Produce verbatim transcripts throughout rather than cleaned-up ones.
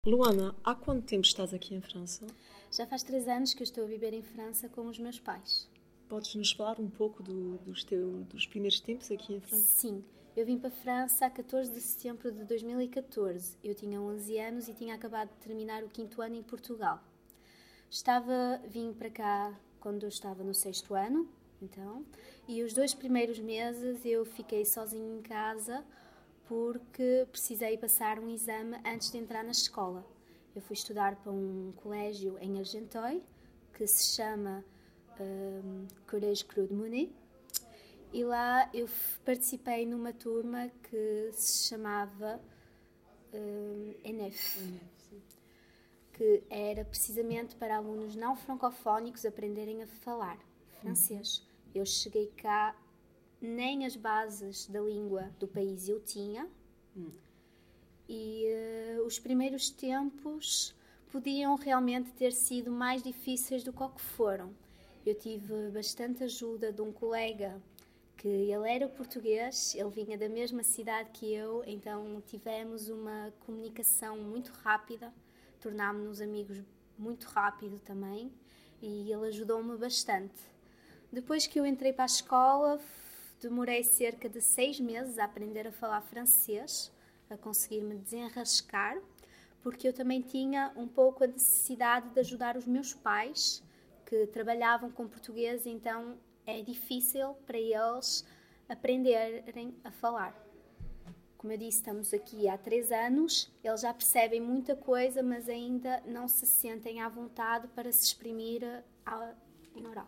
Luana, há quanto tempo estás aqui em França? Já faz três anos que eu estou a viver em França com os meus pais. Podes nos falar um pouco do- dos, teu- dos primeiros tempos aqui em França? Sim, eu vim para a França a catorze de setembro de dois mil e catorze. Eu tinha onze anos e tinha acabado de terminar o quinto ano em Portugal. Estava, vim para cá quando eu estava no sexto ano, então, e os dois primeiros meses eu fiquei sozinha em casa porque precisei passar um exame antes de entrar na escola. Eu fui estudar para um colégio em Argenteuil, que se chama um, Collège Claude Monet, e lá eu participei numa turma que se chamava um, E N E F, que era precisamente para alunos não francofónicos aprenderem a falar francês. Eu cheguei cá, nem as bases da língua do país eu tinha, hum. e uh, os primeiros tempos podiam realmente ter sido mais difíceis do que o que foram. Eu tive bastante ajuda de um colega, que ele era português, ele vinha da mesma cidade que eu, então tivemos uma comunicação muito rápida, tornámos-nos amigos muito rápido também, e ele ajudou-me bastante. Depois que eu entrei para a escola, demorei cerca de seis meses a aprender a falar francês, a conseguir me desenrascar, porque eu também tinha um pouco a necessidade de ajudar os meus pais, que trabalhavam com português, então é difícil para eles aprenderem a falar. Como eu disse, estamos aqui há três anos, eles já percebem muita coisa, mas ainda não se sentem à vontade para se exprimir em oral.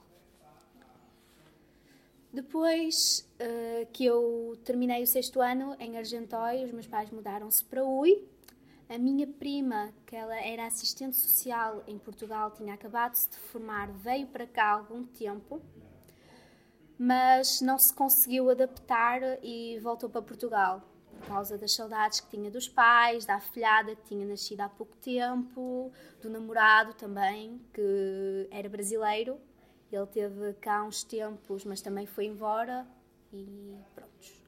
Depois uh, que eu terminei o sexto ano em Argenteuil, os meus pais mudaram-se para Ui. A minha prima, que ela era assistente social em Portugal, tinha acabado de se formar, veio para cá há algum tempo, mas não se conseguiu adaptar e voltou para Portugal, por causa das saudades que tinha dos pais, da afilhada que tinha nascido há pouco tempo, do namorado também, que era brasileiro. Ele teve cá uns tempos, mas também foi embora e pronto.